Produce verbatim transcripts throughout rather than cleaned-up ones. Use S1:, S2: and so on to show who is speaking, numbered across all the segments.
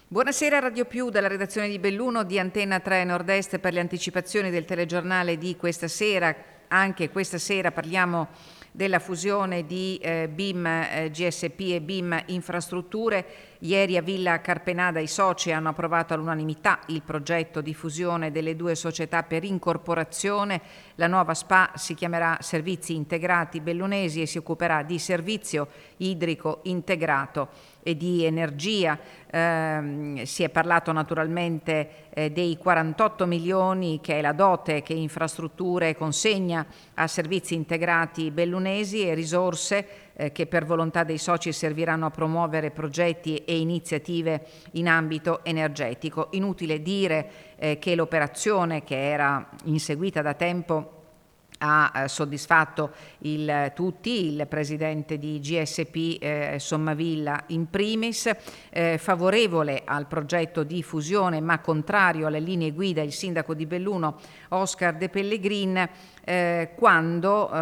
S1: Buonasera Radio Più dalla redazione di Belluno di Antenna tre Nord-Est per le anticipazioni del telegiornale di questa sera. Anche questa sera parliamo della fusione di eh, B I M eh, G S P e B I M Infrastrutture. Ieri a Villa Carpenada i soci hanno approvato all'unanimità il progetto di fusione delle due società per incorporazione. La nuova S P A si chiamerà Servizi Integrati Bellunesi e si occuperà di servizio idrico integrato e di energia. Eh, si è parlato naturalmente eh, dei quarantotto milioni che è la dote che Infrastrutture consegna a Servizi Integrati Bellunesi e risorse eh, che per volontà dei soci serviranno a promuovere progetti e iniziative in ambito energetico. Inutile dire eh, che l'operazione, che era inseguita da tempo, ha eh, soddisfatto il, tutti, il presidente di G S P eh, Sommavilla in primis, eh, favorevole al progetto di fusione ma contrario alle linee guida il sindaco di Belluno Oscar De Pellegrin, eh, quando eh,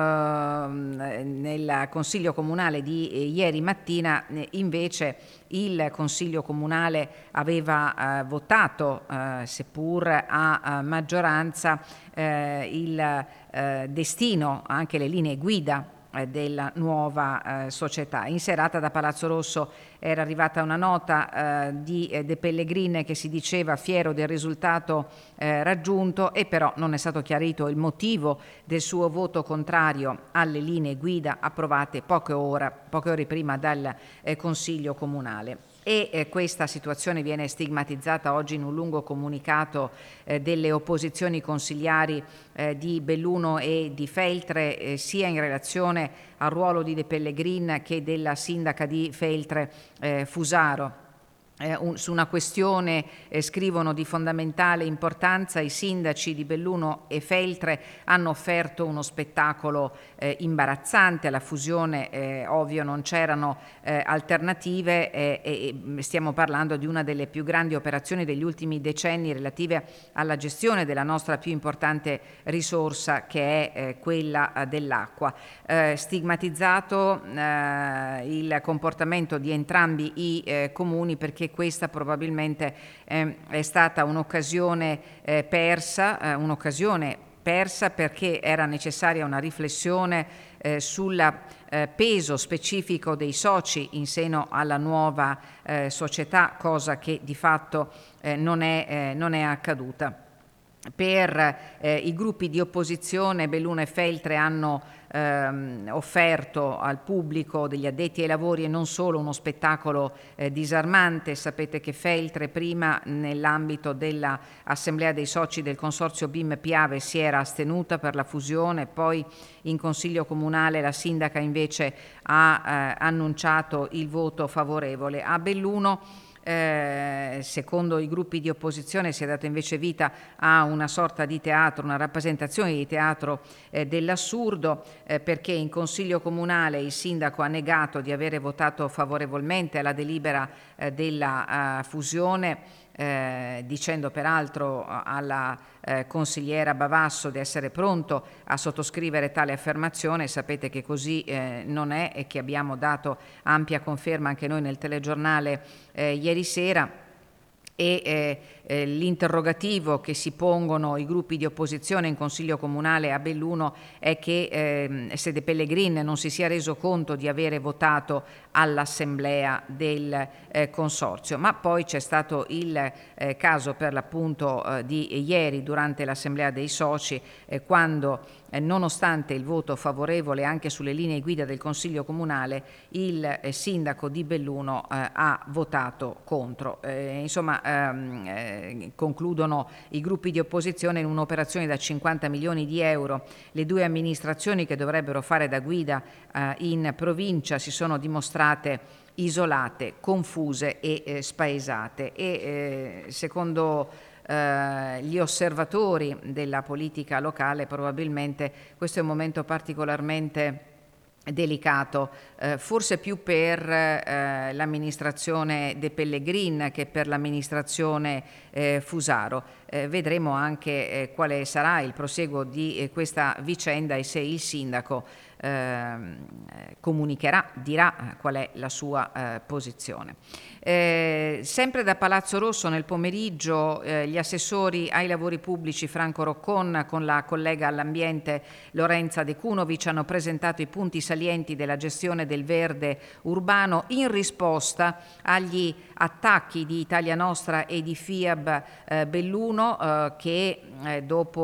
S1: nel Consiglio Comunale di eh, ieri mattina eh, invece il Consiglio Comunale aveva eh, votato, eh, seppur a, a maggioranza, eh, il eh, destino, anche le linee guida eh, della nuova eh, società. In serata da Palazzo Rosso era arrivata una nota eh, di eh, De Pellegrin che si diceva fiero del risultato eh, raggiunto, e però non è stato chiarito il motivo del suo voto contrario alle linee guida approvate poche ore, poche ore prima dal eh, Consiglio Comunale. E eh, questa situazione viene stigmatizzata oggi in un lungo comunicato eh, delle opposizioni consigliari eh, di Belluno e di Feltre, eh, sia in relazione al ruolo di De Pellegrin che della sindaca di Feltre eh, Fusaro. Eh, un, su una questione eh, scrivono di fondamentale importanza, i sindaci di Belluno e Feltre hanno offerto uno spettacolo eh, imbarazzante alla fusione, eh, ovvio non c'erano eh, alternative eh, e stiamo parlando di una delle più grandi operazioni degli ultimi decenni relative alla gestione della nostra più importante risorsa, che è eh, quella eh, dell'acqua. Eh, stigmatizzato eh, il comportamento di entrambi i eh, comuni, perché questa probabilmente eh, è stata un'occasione eh, persa, eh, un'occasione persa perché era necessaria una riflessione eh, sul eh, peso specifico dei soci in seno alla nuova eh, società, cosa che di fatto eh, non è, eh, non è accaduta. Per eh, i gruppi di opposizione Belluno e Feltre hanno ehm, offerto al pubblico, degli addetti ai lavori e non solo, uno spettacolo eh, disarmante. Sapete che Feltre prima, nell'ambito dell'assemblea dei soci del consorzio B I M Piave, si era astenuta per la fusione, poi in Consiglio Comunale la sindaca invece ha eh, annunciato il voto favorevole. A Belluno, Eh, secondo i gruppi di opposizione, si è dato invece vita a una sorta di teatro, una rappresentazione di teatro eh, dell'assurdo, eh, perché in Consiglio Comunale il sindaco ha negato di avere votato favorevolmente alla delibera eh, della uh, fusione, Eh, dicendo peraltro alla eh, consigliera Bavasso di essere pronto a sottoscrivere tale affermazione. Sapete che così eh, non è e che abbiamo dato ampia conferma anche noi nel telegiornale eh, ieri sera. E eh, eh, l'interrogativo che si pongono i gruppi di opposizione in Consiglio Comunale a Belluno è che eh, se De Pellegrin non si sia reso conto di avere votato all'assemblea del eh, consorzio. Ma poi c'è stato il eh, caso per l'appunto eh, di ieri durante l'assemblea dei soci, eh, quando Eh, nonostante il voto favorevole anche sulle linee guida del Consiglio Comunale, il eh, sindaco di Belluno eh, ha votato contro. Eh, insomma, ehm, eh, concludono i gruppi di opposizione in un'operazione da cinquanta milioni di euro. Le due amministrazioni che dovrebbero fare da guida eh, in provincia si sono dimostrate isolate, confuse e eh, spaesate. E eh, secondo Uh, gli osservatori della politica locale probabilmente questo è un momento particolarmente delicato, eh, forse più per eh, l'amministrazione De Pellegrin che per l'amministrazione eh, Fusaro. Eh, vedremo anche eh, quale sarà il proseguo di eh, questa vicenda e se il sindaco eh, comunicherà, dirà qual è la sua eh, posizione. Eh, sempre da Palazzo Rosso nel pomeriggio eh, gli assessori ai lavori pubblici Franco Roccon con la collega all'ambiente Lorenza De Cunovic hanno presentato i punti salienti della gestione del verde urbano in risposta agli attacchi di Italia Nostra e di FIAB eh, Belluno eh, che eh,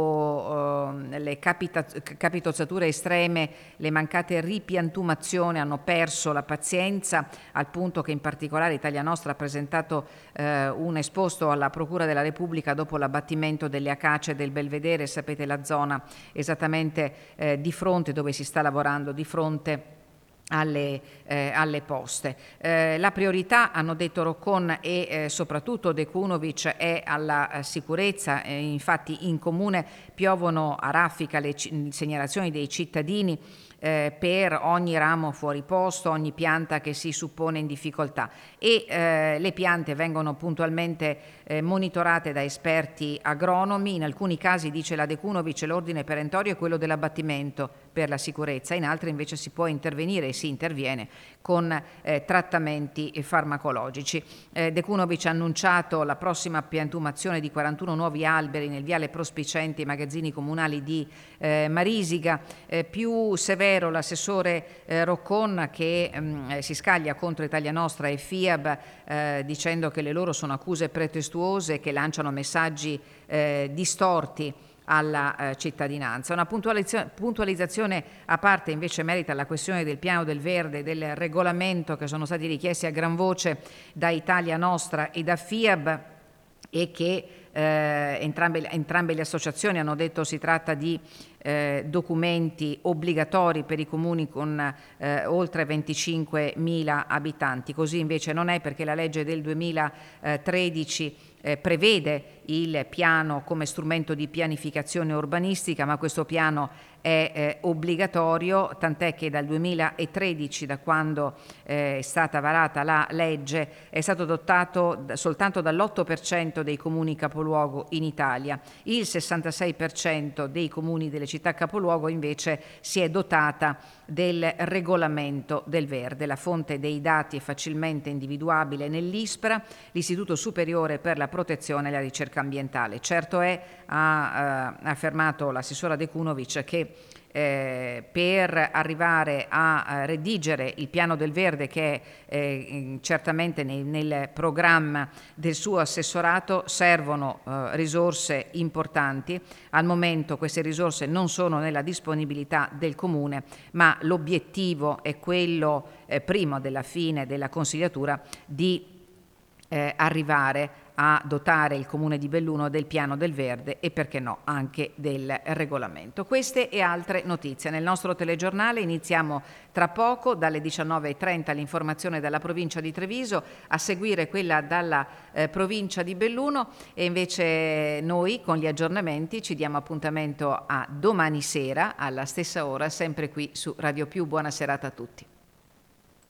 S1: dopo eh, le capita- capitozzature estreme, le mancate ripiantumazioni hanno perso la pazienza, al punto che in particolare Italia Nostra ha presentato eh, un esposto alla Procura della Repubblica dopo l'abbattimento delle acacie del Belvedere, sapete la zona esattamente eh, di fronte dove si sta lavorando, di fronte Alle, eh, alle poste. Eh, la priorità, hanno detto Roccon e eh, soprattutto De Cunovic, è alla eh, sicurezza. Eh, infatti in comune piovono a raffica le c- segnalazioni dei cittadini eh, per ogni ramo fuori posto, ogni pianta che si suppone in difficoltà, e eh, le piante vengono puntualmente eh, monitorate da esperti agronomi. In alcuni casi, dice la De Cunovic, l'ordine perentorio è quello dell'abbattimento per la sicurezza, in altri invece si può intervenire e si interviene con eh, trattamenti farmacologici. Eh, De Cunovic ha annunciato la prossima piantumazione di quarantuno nuovi alberi nel viale Prospicente, i magazzini comunali di eh, Marisiga. Eh, più severo l'assessore eh, Roccon, che mh, si scaglia contro Italia Nostra e FIAB eh, dicendo che le loro sono accuse pretestuose che lanciano messaggi eh, distorti alla eh, cittadinanza. Una puntualizza- puntualizzazione a parte invece merita la questione del piano del verde e del regolamento, che sono stati richiesti a gran voce da Italia Nostra e da FIAB, e che eh, entrambe, entrambe le associazioni hanno detto si tratta di eh, documenti obbligatori per i comuni con eh, oltre venticinquemila abitanti. Così invece non è, perché la legge del duemilatredici eh, prevede il piano come strumento di pianificazione urbanistica, ma questo piano è eh, obbligatorio, tant'è che dal duemilatredici, da quando eh, è stata varata la legge, è stato adottato da, soltanto dall'otto per cento dei comuni capoluogo in Italia. Il sessantasei per cento dei comuni delle città capoluogo invece si è dotata del regolamento del verde. La fonte dei dati è facilmente individuabile nell'ISPRA, l'Istituto Superiore per la Protezione e la Ricerca Ambientale. Certo è, ha eh, affermato l'assessora De Cunovic, che Eh, per arrivare a, a redigere il piano del verde, che è eh, certamente nel, nel programma del suo assessorato, servono eh, risorse importanti. Al momento queste risorse non sono nella disponibilità del comune, ma l'obiettivo è quello, eh, prima della fine della consigliatura, di eh, arrivare a dotare il comune di Belluno del piano del verde e, perché no, anche del regolamento. Queste e altre notizie nel nostro telegiornale. Iniziamo tra poco dalle diciannove e trenta l'informazione dalla provincia di Treviso, a seguire quella dalla eh, provincia di Belluno, e invece noi con gli aggiornamenti ci diamo appuntamento a domani sera alla stessa ora, sempre qui su Radio Più. Buona serata a tutti.